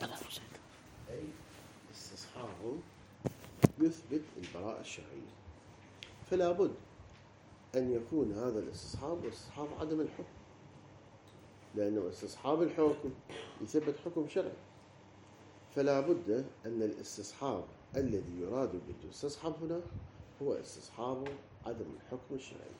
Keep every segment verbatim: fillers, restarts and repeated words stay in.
أي استصحابه يثبت البراءة الشرعية، فلا بد أن يكون هذا الاستصحاب استصحاب عدم الحكم، لأنه استصحاب الحكم يثبت حكم شرعي، فلا بد أن الاستصحاب الذي يراد به يستصحب هنا هو استصحاب عدم الحكم الشرعي.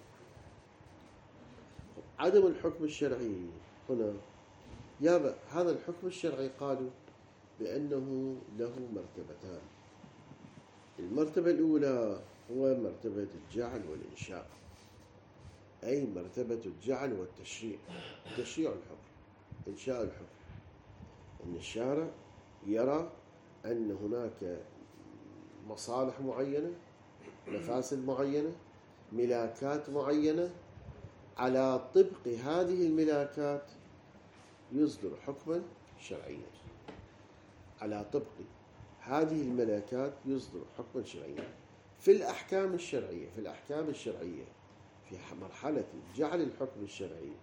عدم الحكم الشرعي هنا يابا هذا الحكم الشرعي قالوا بأنه له مرتبتان. المرتبة الأولى هو مرتبة الجعل والإنشاء، أي مرتبة الجعل والتشريع، تشريع الحكم، إنشاء الحكم، أن الشارع يرى أن هناك مصالح معينة، مفاسد معينة، ملاكات معينة، على طبق هذه الملاكات يصدر حكما شرعيا، على طبق هذه الملاكات يصدر حكما شرعيا. في الأحكام الشرعية في الأحكام الشرعية في مرحلة جعل الحكم الشرعي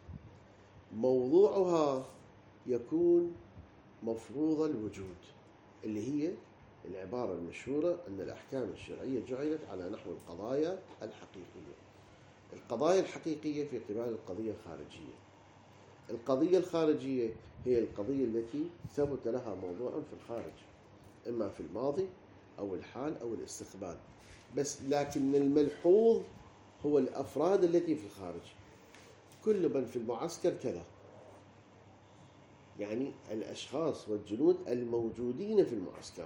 موضوعها يكون مفروض الوجود، اللي هي العبارة المشهورة أن الأحكام الشرعية جعلت على نحو القضايا الحقيقية. القضايا الحقيقية في قبال القضية الخارجية. القضية الخارجية هي القضية التي ثبت لها موضوع في الخارج، إما في الماضي أو الحال أو الاستقبال، بس لكن الملحوظ هو الأفراد التي في الخارج، كل من في المعسكر كذا، يعني الأشخاص والجنود الموجودين في المعسكر.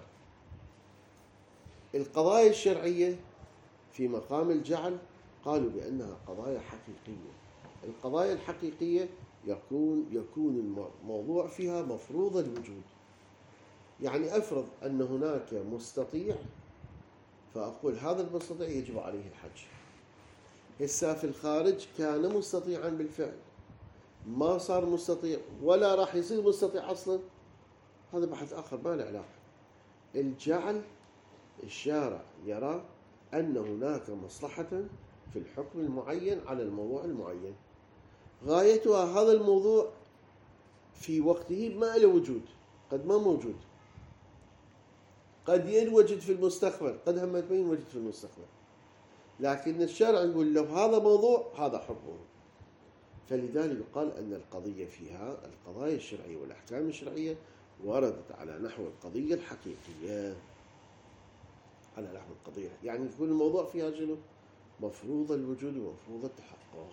القضايا الشرعية في مقام الجعل قالوا بأنها قضايا حقيقية. القضايا الحقيقية يكون يكون الموضوع فيها مفروض الوجود، يعني أفرض أن هناك مستطيع، فأقول هذا المستطيع يجب عليه الحج. هسه في الخارج كان مستطيعا بالفعل، ما صار مستطيع ولا راح يصير مستطيع أصلا، هذا بحث آخر ما له علاقة. الجعل الشارع يرى أن هناك مصلحة في الحكم المعين على الموضوع المعين، غايتها هذا الموضوع في وقته ما له وجود، قد ما موجود، قد ينوجد في المستقبل، قد هم ما ينوجد في المستقبل، لكن الشرع يقول له هذا موضوع هذا حكمه. فلذلك يقال أن القضية فيها القضايا الشرعية والأحكام الشرعية وردت على نحو القضية الحقيقية، على نحو القضية، يعني يكون الموضوع فيها شنو؟ مفروض الوجود ومفروض التحقق.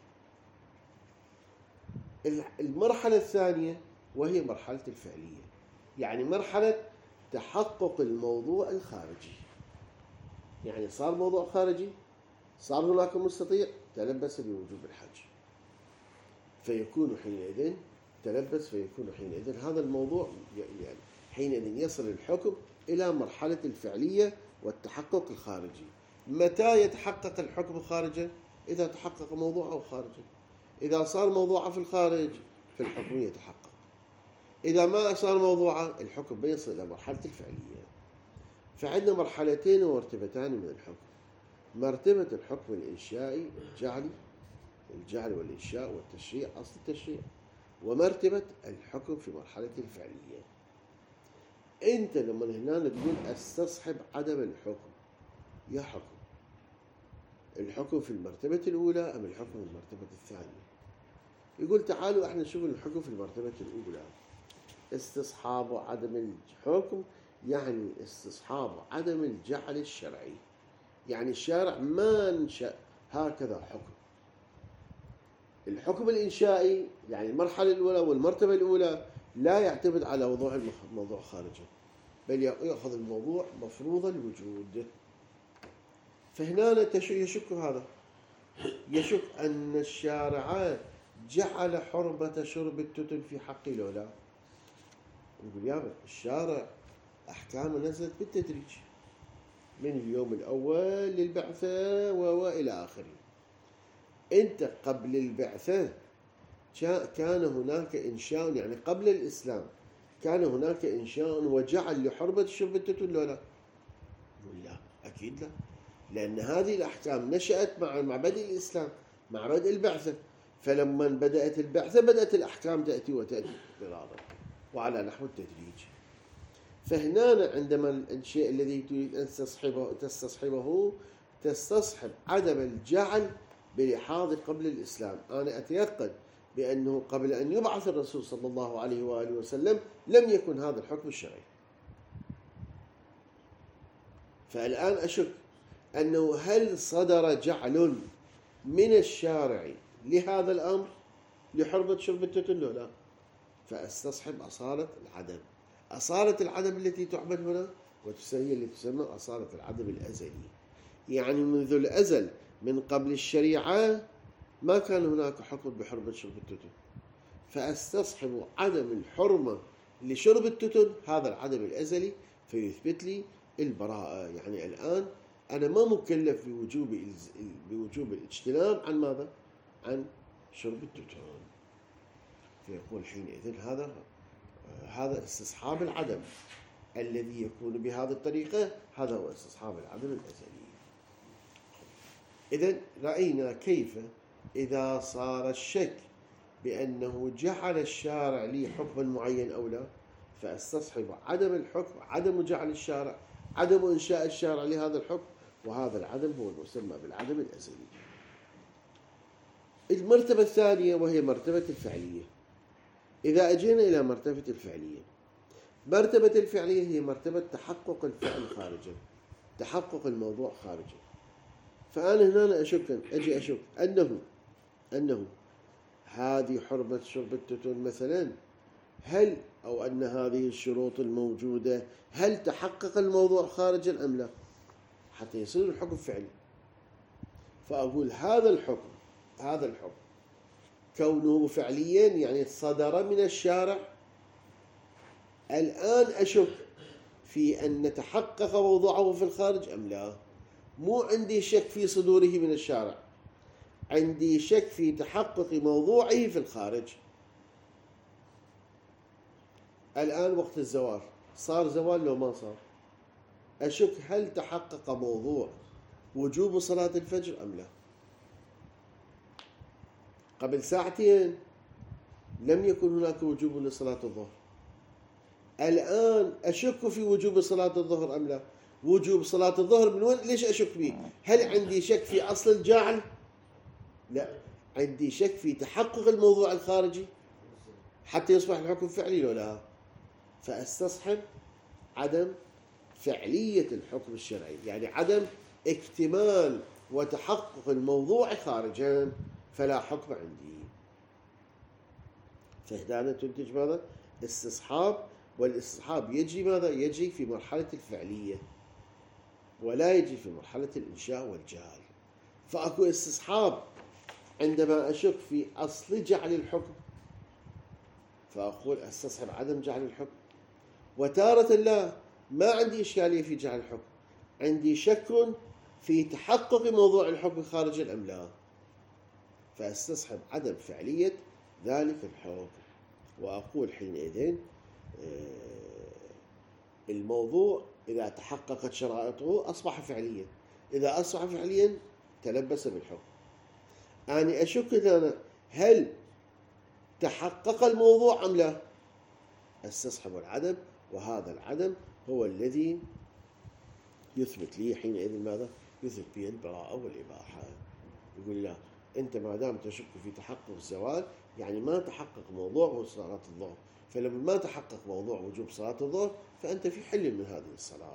المرحلة الثانية وهي مرحلة الفعلية، يعني مرحلة تحقق الموضوع الخارجي، يعني صار موضوع خارجي، صار هناك مستطيع، تلبس بوجوب الحج، فيكون حينئذ تلبس فيكون حينئذ هذا الموضوع، يعني حينئذ يصل الحكم إلى مرحلة الفعلية والتحقق الخارجي. متى يتحقق الحكم خارجا؟ إذا تحقق موضوعه خارجا. إذا صار موضوعه في الخارج فالحكم يتحقق. إذا ما صار موضوعه الحكم بيصل إلى مرحلة الفعلية. فعندنا مرحلتين ومرتبتان من الحكم: مرتبة الحكم الإنشائي الجعلي، الجعل والإنشاء والتشريع، أصل التشريع، ومرتبة الحكم في مرحلة الفعلية. أنت لما هنا تقول استصحب عدم الحكم، يا حكم الحكم في المرتبة الأولى أم الحكم في المرتبة الثانية؟ يقول تعالوا احنا نشوف الحكم في المرتبة الأولى. استصحاب عدم الحكم يعني استصحاب عدم الجعل الشرعي، يعني الشارع ما انشأ هكذا حكم. الحكم الإنشائي يعني المرحلة الأولى والمرتبة الأولى لا يعتمد على وضوح الموضوع خارجه، بل يأخذ الموضوع مفروض الوجود. فهنا يشك هذا، يشك أن الشارع جعل حرمة شرب التتن في حق لولا. يقول يا الشارع أحكام نزلت بالتدريج من اليوم الأول للبعثة وإلى آخره. أنت قبل البعثة كان هناك إنشاء، يعني قبل الإسلام كان هناك إنشاء وجعل لحرمة شرب التتن لولا؟ يقول لا، أكيد لا، لأن هذه الأحكام نشأت مع مع بدء الإسلام، مع بدء البعثة. فلما بدأت البعثة بدأت الأحكام تأتي وتأتي بالغالب. وعلى نحو التدريج. فهنا عندما الشيء الذي تريد أن تستصحبه, تستصحبه تستصحب عدم الجعل بلحاظ قبل الإسلام. أنا أتيقن بأنه قبل أن يبعث الرسول صلى الله عليه وآله وسلم لم يكن هذا الحكم الشرعي. فالآن أشك أنه هل صدر جعل من الشارع لهذا الأمر لحرمة شرب التتن؟ لا. فأستصحب أصالة العدم، أصالة العدم التي تعمل هنا وتسمى اللي تسمى أصالة العدم الأزلي. يعني منذ الأزل من قبل الشريعة ما كان هناك حكم بحرمة شرب التتن، فأستصحب عدم الحرمة لشرب التتن هذا العدم الأزلي فيثبت لي البراءة. يعني الآن أنا ما مكلف بوجوب بوجوب الاجتناب عن ماذا؟ عن شرب التتن. فيقول حينئذ هذا هذا استصحاب العدم الذي يكون بهذه الطريقة، هذا هو استصحاب العدم الأزلي. إذن رأينا كيف إذا صار الشك بأنه جعل الشارع لي حكما معين أو لا، فاستصحب عدم الحكم، عدم جعل الشارع، عدم إنشاء الشارع لهذا الحكم، وهذا العدم هو المسمى بالعدم الأزلي. المرتبة الثانية وهي مرتبة الفعلية. إذا أجينا إلى مرتبة الفعلية، مرتبة الفعلية هي مرتبة تحقق الفعل خارجا، تحقق الموضوع خارجا. فأنا هنا أشك أجي أشك أنه أنه هذه حرمة شرب التتن مثلا، هل أو أن هذه الشروط الموجودة هل تحقق الموضوع خارجا أم لا، حتى يصير الحكم فعلي. فأقول هذا الحكم هذا الحكم كونه فعليا يعني صدر من الشارع، الآن أشك في أن تحقق موضوعه في الخارج أم لا. مو عندي شك في صدوره من الشارع، عندي شك في تحقق موضوعه في الخارج. الآن وقت الزوال، صار زوال لو ما صار، أشك هل تحقق موضوع وجوب صلاة الفجر أم لا. قبل ساعتين لم يكن هناك وجوب لصلاة الظهر، الآن أشك في وجوب صلاة الظهر أم لا. وجوب صلاة الظهر من وين؟ ليش أشك فيه؟ هل عندي شك في أصل الجعل؟ لا، عندي شك في تحقق الموضوع الخارجي حتى يصبح الحكم فعلي ولا لا. فأستصحب عدم فعلية الحكم الشرعي، يعني عدم اكتمال وتحقق الموضوع خارجا، فلا حكم عندي. فهنا تنتج ماذا؟ استصحاب، والاستصحاب يجي ماذا؟ يجي في مرحلة الفعلية ولا يجي في مرحلة الإنشاء والجعل. فأكو استصحاب عندما أشك في أصل جعل الحكم فأقول استصحب عدم جعل الحكم، وتارة لا، ما عندي إشكالية في جعل الحكم، عندي شك في تحقق موضوع الحكم خارجا أم لا، فاستصحب عدم فعلية ذلك الحكم. وأقول حينئذ الموضوع إذا تحققت شرائطه أصبح فعليا، إذا أصبح فعليا تلبس بالحكم. أنا أشك أنا هل تحقق الموضوع أم لا، استصحب العدم، وهذا العدم هو الذي يثبت لي حينئذ ماذا؟ يثبت به البراءة والإباحة. يقول لا، أنت ما دام تشك في تحقق الزوال يعني ما تحقق موضوع صلاة الظهر، فلما ما تحقق موضوع وجوب صلاة الظهر فأنت في حل من هذه الصلاة.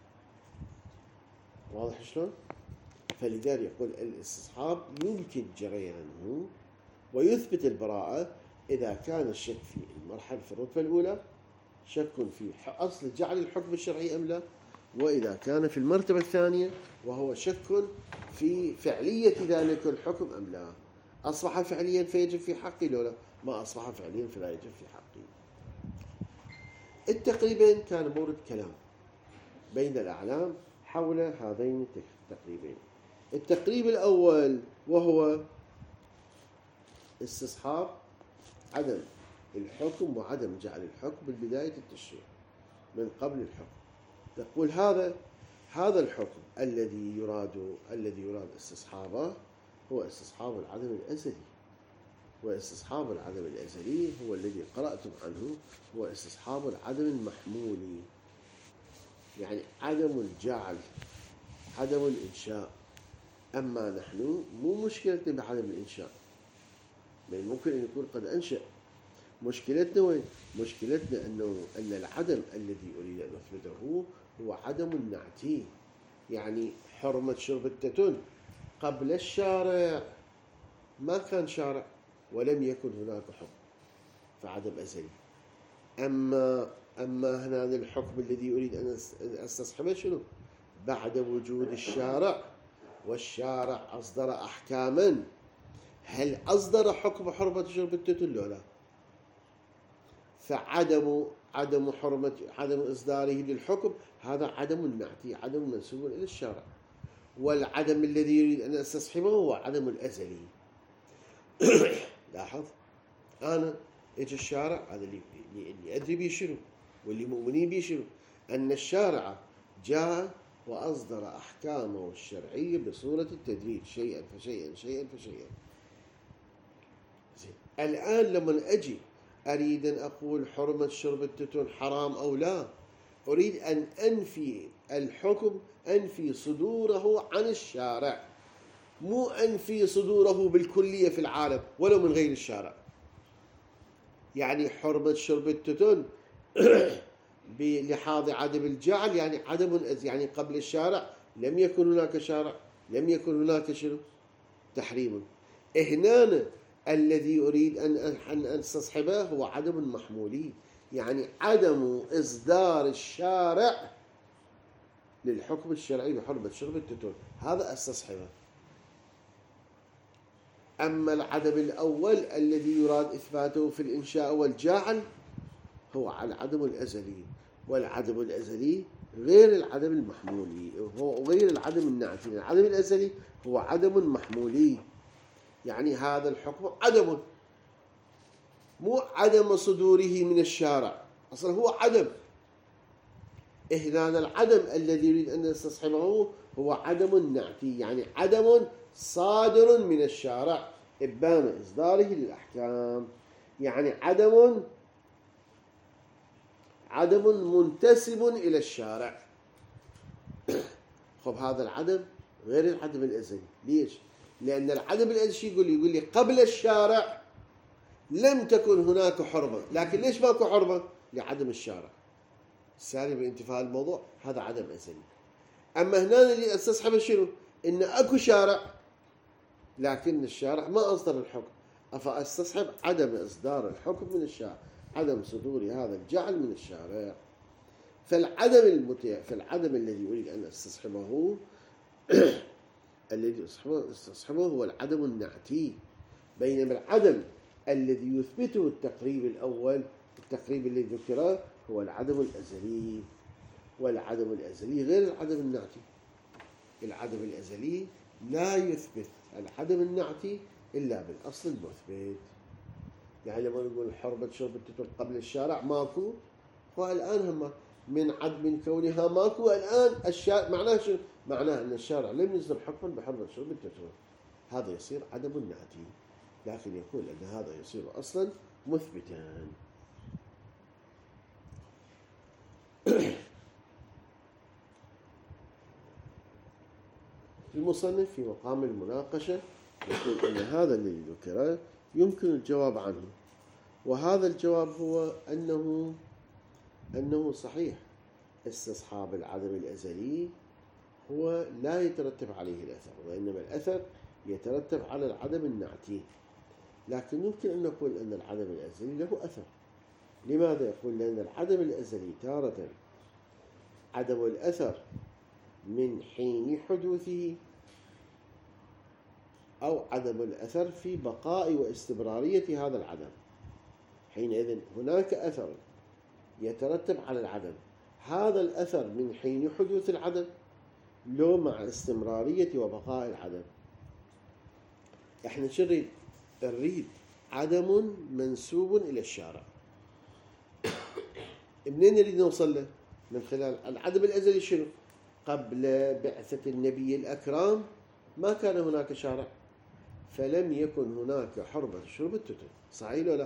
واضح شلون؟ فلذلك يقول الاستصحاب يمكن جريانه ويثبت البراءة إذا كان الشك في المرحلة في الرتبة الأولى شك في أصل جعل الحكم الشرعي أم لا، وإذا كان في المرتبة الثانية وهو شك في فعلية ذلك الحكم أم لا، أصبح فعليا فيجب في حقي لو لا، ما أصبح فعليا فلا يجب في حقي. التقريبين كان مورد كلام بين الأعلام حول هذين التقريبين. التقريب الأول وهو استصحاب عدم الحكم وعدم جعل الحكم من بداية التشريع من قبل الحكم. نقول هذا هذا الحكم الذي يراد الذي يراد استصحابه هو استصحاب العدم الأزلي. واستصحاب العدم الأزلي هو الذي قرأتم عنه، هو استصحاب العدم المحمولي، يعني عدم الجعل، عدم الإنشاء. أما نحن مو مشكلتنا بعدم الإنشاء، بل ممكن أن يكون قد أنشأ. مشكلتنا وين؟ مشكلتنا أنه أن العدم الذي أريد أن أثبته هو عدم النعتي، يعني حرمة شرب التتن قبل الشارع ما كان شارع ولم يكن هناك حكم، فعدم أزلي. أما أما هنا الحكم الذي أريد أن أستصحبه شنو؟ بعد وجود الشارع، والشارع أصدر أحكاما. هل أصدر حكم حرمة شرب التتن ولا لا؟ فعدم عدم حرمة عدم إصداره للحكم هذا عدم النعتي، عدم منسوب إلى الشارع. والعدم الذي يريد أن أستصحبه هو عدم الأزلي. لاحظ، أنا إجا الشارع هذا اللي اللي أدري به شنو، واللي مؤمنين به شنو، أن الشارع جاء وأصدر أحكامه الشرعية بصورة التدريج، شيئا فشيئا شيئا فشيئا. الآن لما أجي أريد أن أقول حرمة شرب التتن حرام أو لا، أريد أن أنفي الحكم، أنفي صدوره عن الشارع، مو أنفي صدوره بالكلية في العالم ولو من غير الشارع. يعني حرمة شرب التتن بلحاظ عدم الجعل، يعني عدم يعني قبل الشارع لم يكن هناك شارع، لم يكن هناك شنو؟ تحريم. هنا الذي أريد أن أن أستصحبه هو عدم محمولي، يعني عدم إصدار الشارع للحكم الشرعي بحرمة شرب التتن، هذا استصحبه. أما العدم الأول الذي يراد إثباته في الإنشاء والجعل هو على العدم الأزلي، والعدم الأزلي غير العدم المحمولي، هو غير العدم النعتي. العدم الأزلي هو عدم محمولي، يعني هذا الحكم عدم، مو عدم صدوره من الشارع، أصلا هو عدم. هنا العدم الذي يريد أن نستصحبه هو عدم النعتي، يعني عدم صادر من الشارع إبان إصداره للأحكام، يعني عدم عدم منتسب إلى الشارع. خب هذا العدم غير العدم الأزلي. ليش؟ لأن العدم الأزلي يقول لي يقول لي قبل الشارع لم تكن هناك حرمة، لكن ليش ماكو حرمة؟ لعدم الشارع. الثاني بانتفاء الموضوع، هذا عدم أزلي. أما هنا اللي استصحب شنو؟ إن أكو شارع لكن الشارع ما أصدر الحكم، أفأستصحب عدم إصدار الحكم من الشارع، عدم صدور هذا الجعل من الشارع. فالعدم المتع فالعدم الذي أريد أن استصحبه الذي استصحبه هو العدم النعتي، بينما العدم الذي يثبته التقريب الأول، التقريب الذي ذكره، هو العدم الأزلي. والعدم الأزلي غير العدم النعتي. العدم الأزلي لا يثبت العدم النعتي إلا بالأصل المثبت. يعني لما نقول حرمة شرب التتن قبل الشارع ماكو، والآن هم من عدم كونها ماكو الآن الشارع، معناه شو؟ معناه أن الشارع لم يصدر حكما بحرمة شرب التتن، هذا يصير عدم النعتي، لكن يقول أن هذا يصير أصلا مثبتا. المصنف في مقام المناقشة يقول أن هذا الذي ذكره يمكن الجواب عنه، وهذا الجواب هو أنه أنه صحيح استصحاب العدم الأزلي هو لا يترتب عليه الأثر، وإنما الأثر يترتب على العدم النعتي. لكن يمكن أن نقول أن العدم الأزلي له أثر. لماذا يقول؟ لأن العدم الأزلي تارة عدم الأثر من حين حدوثه، أو عدم الأثر في بقاء واستمرارية هذا العدم. حينئذ هناك أثر يترتب على العدم، هذا الأثر من حين حدوث العدم لو مع استمرارية وبقاء العدم. احنا شو نريد؟ نريد عدم منسوب إلى الشارع. منين نريد نوصل له؟ من خلال العدم الأزلي. شنو؟ قبل بعثة النبي الأكرم ما كان هناك شارع، فلم يكن هناك حرمة شرب التتن. صحيح ولا لا؟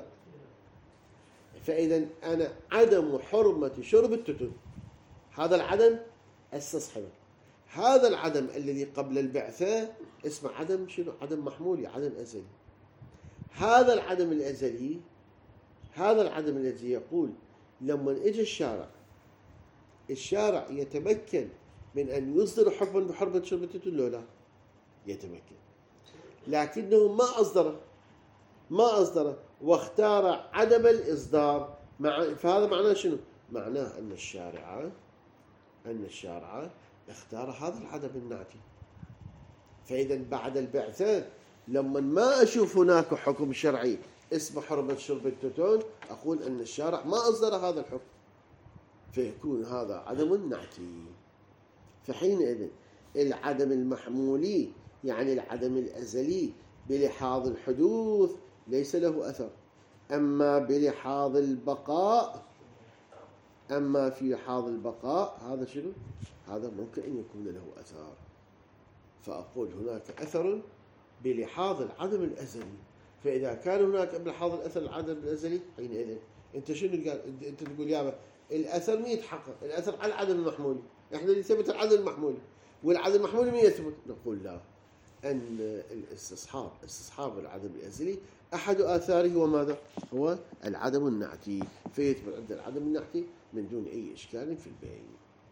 فإذا أنا عدم حرمة شرب التتن، هذا العدم استصحبه. هذا العدم الذي قبل البعثة اسمه عدم شنو؟ عدم محمولي، عدم أزلي. هذا العدم الأزلي، هذا العدم الذي يقول لما اجى الشارع الشارع يتمكن من أن يصدر حكما بحرمة شرب التتن لو لا؟ يتمكن، لكنه ما أصدره ما أصدره واختار عدم الإصدار. مع فهذا معناه شنو؟ معناه أن الشارع أن الشارع اختار هذا العدم الناتي. فإذا بعد البعثة لما ما أشوف هناك حكم شرعي اسمه حرمة شرب التتن، أقول أن الشارع ما أصدر هذا الحكم، فيكون هذا عدم نعتي. فحينئذ العدم المحمولي يعني العدم الأزلي بلحاظ الحدوث ليس له أثر، أما بلحاظ البقاء أما في لحاظ البقاء هذا شنو؟ هذا ممكن أن يكون له أثر. فأقول هناك أثر بلحاظ العدم الأزلي. فإذا كان هناك بلحاظ الأثر العدم الأزلي، حينئذ أنت شنو قال؟ أنت تقول يابا الأثر مين يتحقق؟ الأثر على العدم المحمولي، إحنا اللي ثبت العدم المحمولي، والعدم المحمولي مين يثبت؟ نقول لا، أن الاستصحاب استصحاب العدم الأزلي أحد آثاره وماذا؟ هو العدم النعتي، فيثبت عند العدم النعتي من دون أي إشكال في البين.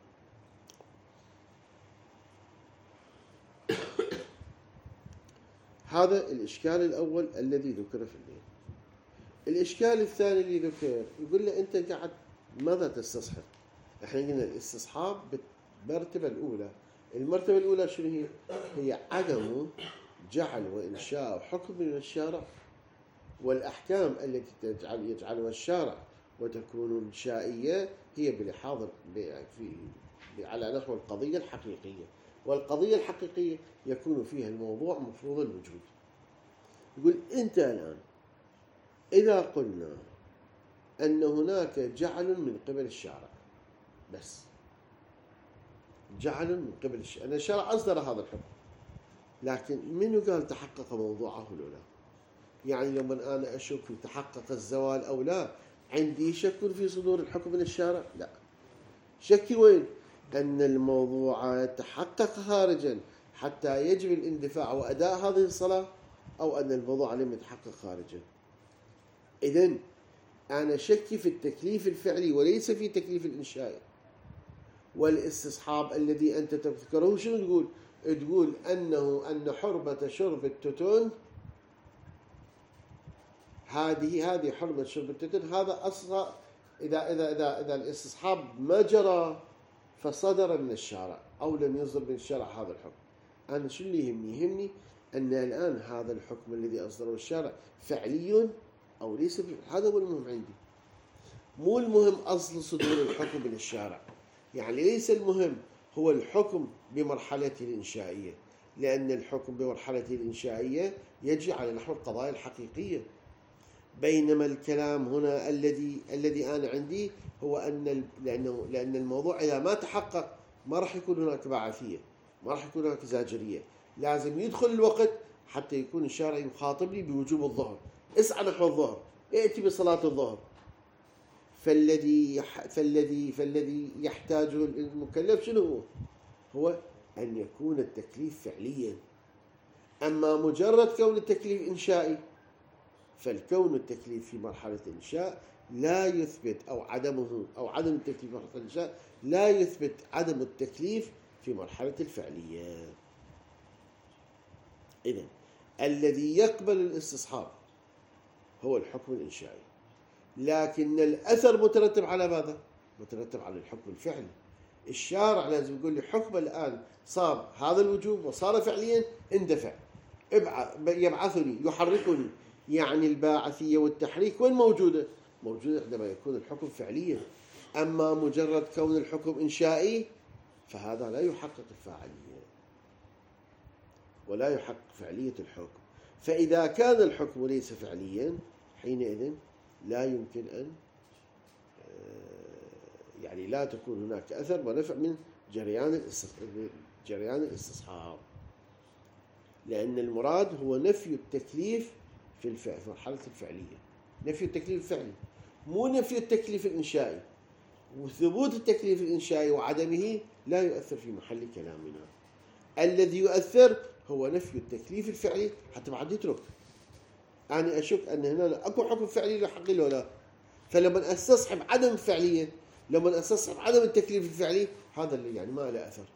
هذا الإشكال الأول الذي ذكر في البين. الإشكال الثاني اللي ذكر يقول له أنت قاعد ماذا تستصحب؟ احنا قلنا الاستصحاب بالمرتبة الأولى. المرتبة الأولى شنو هي؟ هي عدم جعل وإنشاء حكم من الشارع، والأحكام التي تجعل يجعلها الشارع وتكون إنشائية هي بلحاظ في على نحو القضية الحقيقية، والقضية الحقيقية يكون فيها الموضوع مفروض الوجود. يقول أنت الآن إذا قلنا أن هناك جعل من قبل الشارع، بس جعل من قبل الشارع، أن الشارع أصدر هذا الحكم، لكن منو قال تحقق موضوعه ولا لا؟ يعني لما أنا أشك في تحقق الزوال أو لا، عندي شك في صدور الحكم من الشارع؟ لا، شكي وين؟ أن الموضوع تحقق خارجا حتى يجب الاندفاع وأداء هذه الصلاة، أو أن الموضوع لم يتحقق خارجا. إذن أنا شكي في التكليف الفعلي وليس في تكليف الإنشائي. والاستصحاب الذي أنت تذكره شنو تقول؟ تقول أنه أن حرمة شرب التتن هذه هذه حرمة شرب التتن، هذا أصلا إذا إذا إذا إذا الاستصحاب ما جرى فصدر من الشارع أو لم يصدر من الشارع هذا الحكم. أنا شو اللي يهمني؟ يهمني أن الآن هذا الحكم الذي أصدره الشارع فعلي أو ليس. هذا هو المهم عندي، مو المهم أصل صدور الحكم من الشارع. يعني ليس المهم هو الحكم بمرحلته الإنشائية، لأن الحكم بمرحلته الإنشائية يجري على نحو القضايا الحقيقية. بينما الكلام هنا الذي الذي أنا عندي هو أن لأنه لأن الموضوع إذا ما تحقق ما راح يكون هناك بعثية، ما راح يكون هناك زاجرية. لازم يدخل الوقت حتى يكون الشارع يخاطبني بوجوب الظهر، اسعى نحو الظهر، ائتي بصلاة الظهر. فالذي فالذي فالذي يحتاجه المكلف شنو هو؟ هو أن يكون التكليف فعليا. أما مجرد كون التكليف إنشائي، فالكون التكليف في مرحلة الإنشاء لا يثبت أو عدمه أو عدم التكليف في مرحلة الإنشاء لا يثبت عدم التكليف في مرحلة الفعلية. إذن الذي يقبل الاستصحاب هو الحكم الإنشائي، لكن الأثر مترتب على ماذا؟ مترتب على الحكم الفعلي. الشارع لازم يقول لي حكم الآن صار هذا الوجوب وصار فعليا، اندفع، يبعثني، يحركني. يعني الباعثية والتحريك وين موجودة؟ موجودة عندما يكون الحكم فعليا. أما مجرد كون الحكم إنشائي فهذا لا يحقق الفاعلية ولا يحقق فعلية الحكم. فإذا كان الحكم ليس فعليا حينئذ لا يمكن أن يعني لا تكون هناك أثر ونفع من جريان جريان الاستصحاب. لأن المراد هو نفي التكليف في الفعل في مرحلة الفعلية، نفي التكليف الفعلي مو نفي التكليف الإنشائي. وثبوت التكليف الإنشائي وعدمه لا يؤثر في محل كلامنا. الذي يؤثر هو نفي التكليف الفعلي، حتى بعد يترك. أنا أشك أن هنا أكو حكم فعلي له حق ولا لا، فلما أستصحب عدم الفعلية، لما أستصحب عدم التكليف الفعلي، هذا اللي يعني ما له أثر،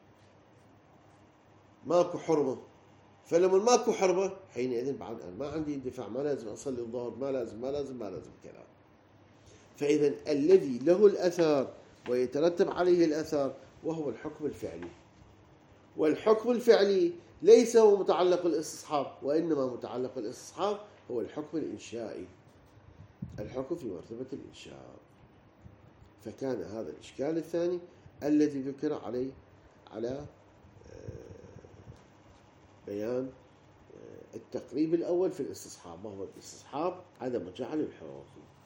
ماكو حرمة. فلما ماكو حرمة حينئذ بعد أنا ما عندي دفاع، ما لازم أصلي الظهر، ما لازم ما لازم ما لازم كلام. فإذا الذي له الأثر ويترتب عليه الأثر وهو الحكم الفعلي، والحكم الفعلي ليس هو متعلق الاستصحاب، وإنما متعلق الاستصحاب هو الحكم الإنشائي، الحكم في مرتبة الإنشاء. فكان هذا الإشكال الثاني الذي ذكر عليه على بيان التقريب الأول في الاستصحاب، وهو الاستصحاب عدم جعل الحروف.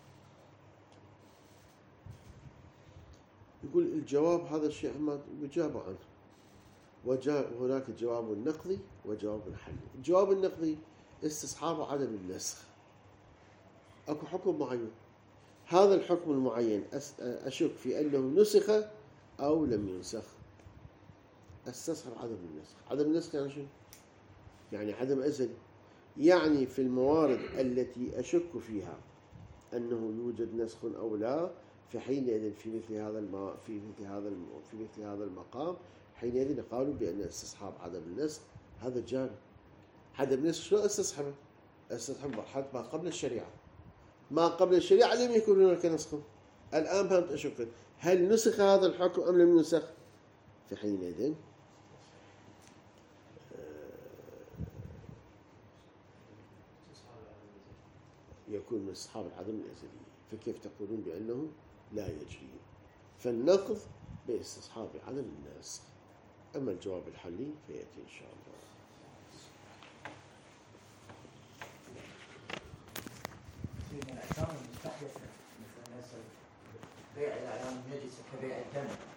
يقول الجواب هذا الشيء ما يجاب عنه، وجاء هناك جواب نقضي وجواب حلي. الجواب النقضي استصحاب عدم النسخ، اكو حكم معين، هذا الحكم المعين اشك في انه نسخ او لم ينسخ، استصحب عدم النسخ. عدم النسخ يعني شو؟ يعني عدم أزلي، يعني في الموارد التي أشك فيها أنه يوجد نسخ أو لا، فحينئذ في مثل هذا الم... في مثل هذا الم... في مثل هذا المقام حينئذ قالوا بأن استصحاب عدم النسخ هذا جاري. عدم النسخ شو استصحبه؟ استصحب مرحلة ما قبل الشريعة، ما قبل الشريعة لم يكن هناك نسخ. الآن فهمت أشك هل نسخ هذا الحكم أم لم ينسخ؟ فحينئذ يكون من أصحاب العدم الأزلي، فكيف تقولون بأنه لا يجري؟ فالنقض باستصحاب عدم النسخ. أما الجواب الحلي فيأتي إن شاء الله. في من الأحكام المستحدثة مثل بيع الأعلام النجسة كبيع الدم